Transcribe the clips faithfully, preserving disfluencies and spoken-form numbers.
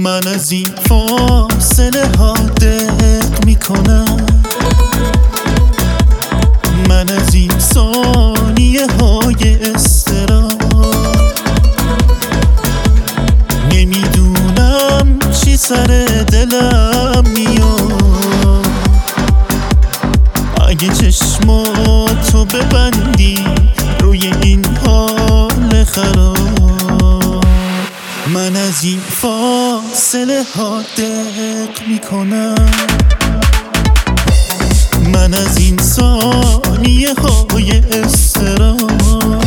من از این فاصله ها دق میکنم، من از این ثانیه های اضطراب نمیدونم چی سر دلم میاد. اگه چشماتو ببندی روی این حال خراب، من از این فاصله ها دق میکنم، من از این ثانیه های اضطراب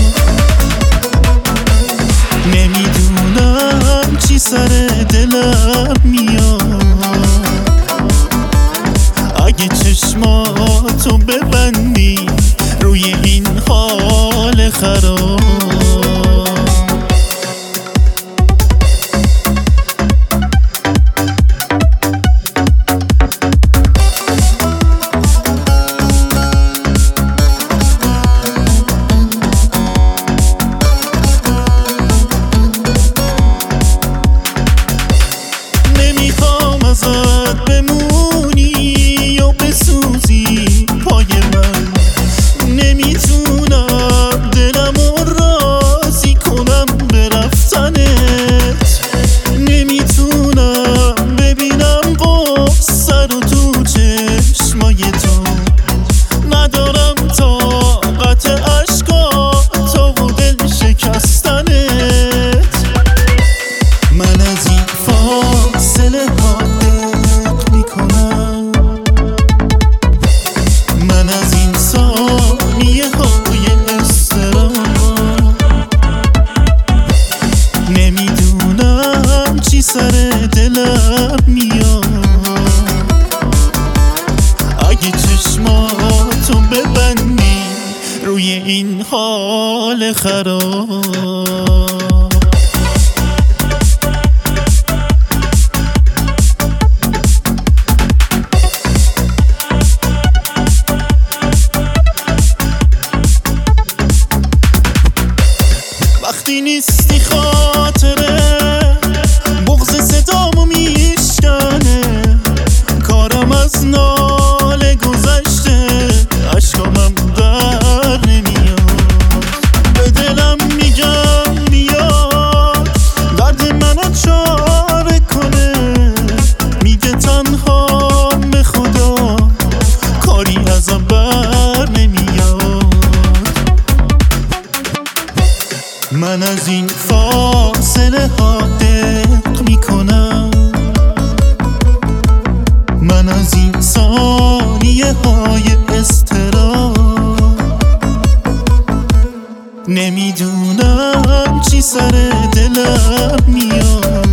نمیدونم چی سر دلم میاد. اگه چشماتو ببندی روی این حال خراب، ازت بمونی یا بسوزی پای من، نمیتونم دلمو راضی کنم به رفتنت، نمیتونم ببینم قصه رو تو چشمای تو، ندارم طاقت عشقاتو و دل شکستنت. من از این فاصله ها من از این ثانیه های اضطراب نمیدونم چی سر دلم میاد. اگه چشماتو ببندی روی این حال خراب، وقتی نیستی خاطره بغض صدامو میشکنه، کارم از ناله گذشته اشکامم در نمیاد. به دلم میگم بیاد درد منو چاره کنه، میگه تنها به خدا کاری ازم بر نمیاد. من از این فاصله ها دق میکنم، من از این ثانیه های اضطراب نمیدونم چی سر دلم میاد.